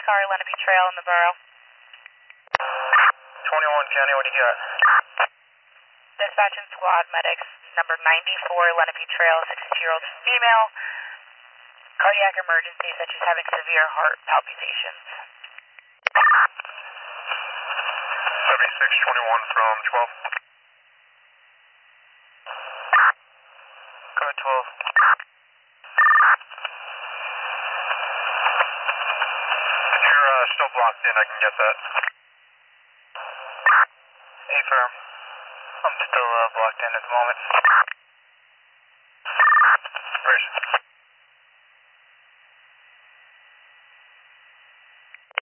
car, Lenape Trail in the borough. 21 County, what do you got? Dispatch and squad medics, number 94 Lenape Trail, 62-year-old female. Cardiac emergency such as having severe heart palpitations. 7621 from 12. Go ahead, 12. If you're still blocked in, I can get that. Affirm. I'm still blocked in at the moment. Where is it?